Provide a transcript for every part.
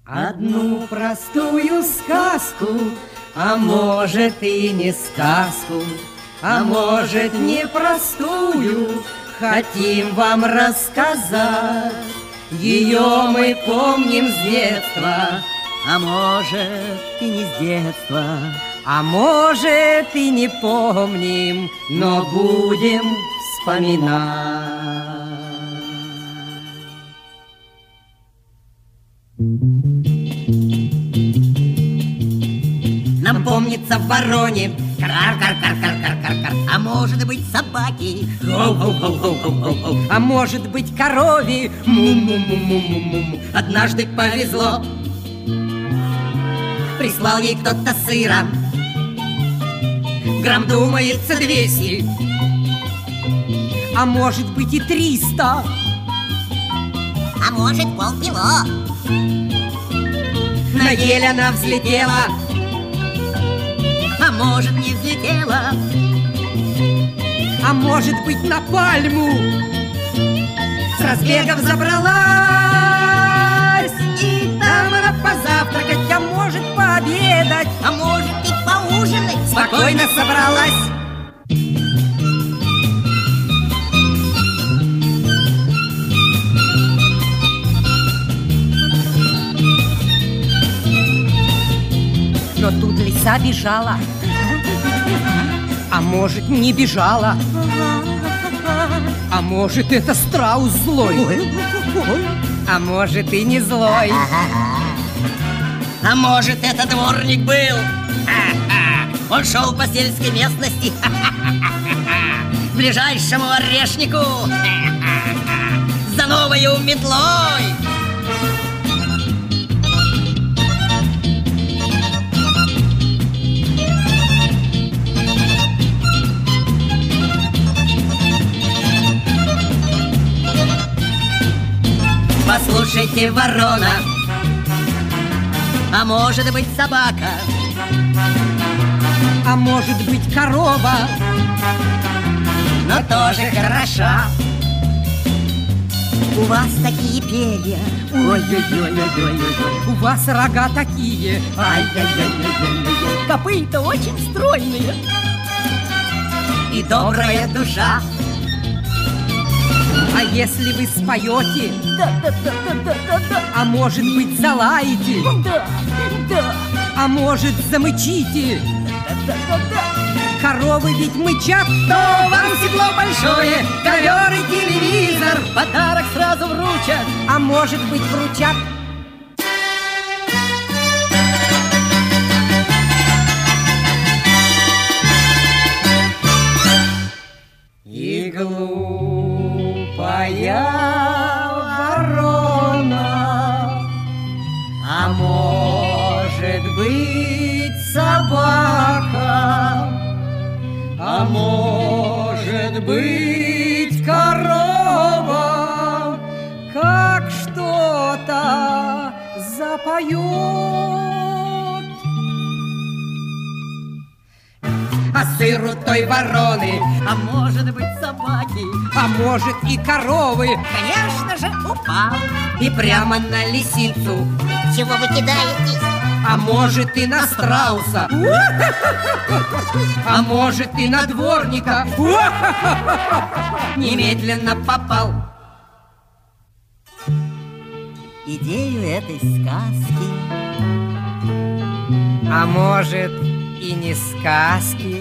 Одну простую сказку, а может и не сказку, а может непростую, хотим вам рассказать. Ее мы помним с детства, а может и не с детства, а может и не помним, но будем вспоминать. Нам помнится в вороне кар-кар-кар-кар-кар-кар-кар, а может быть собаки, а может быть корове, му-му-му-му-му-му. Однажды повезло, прислал ей кто-то сыра, грамм, думается, 200, а может быть и 300, а может полкило. На ель она взлетела, а может не взлетела, а может быть на пальму с разбегом забралась, и там она позавтракать, а может пообедать, а может и поужинать спокойно собралась. Но тут лиса бежала, а может не бежала, а может это страус злой, а может и не злой, а может это дворник был. Он шел по сельской местности к ближайшему орешнику за новою метлой. Послушайте, ворона, а может быть собака, а может быть корова, но тоже хороша. У вас такие перья, ой-ой-ой-ой-ой-ой, у вас рога такие, ай-яй-яй-яй-яй-яй, копыта очень стройные и добрая душа. А если вы споете, Да. а может быть залаете, Да. а может замычите, Да. коровы ведь мычат, то вам седло большое, ковер и телевизор, Подарок сразу вручат, а может быть вручат. И глупая ворона, а может быть собака, а может быть корова, как что-то запоет. А сыру той вороны, а может быть собаки, а может и коровы, конечно же, упал. и прямо на лисицу, Чего вы кидаетесь? а может и на страуса, а может и на дворника, немедленно попал. Идею этой сказки, А может и не сказки,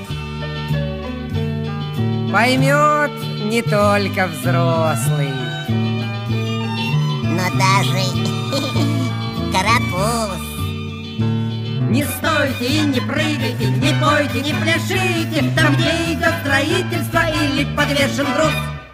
поймет не только взрослый, но даже карапуз. Не стойте и не прыгайте, не пойте, не пляшите, там, где идет строительство или подвешен груз.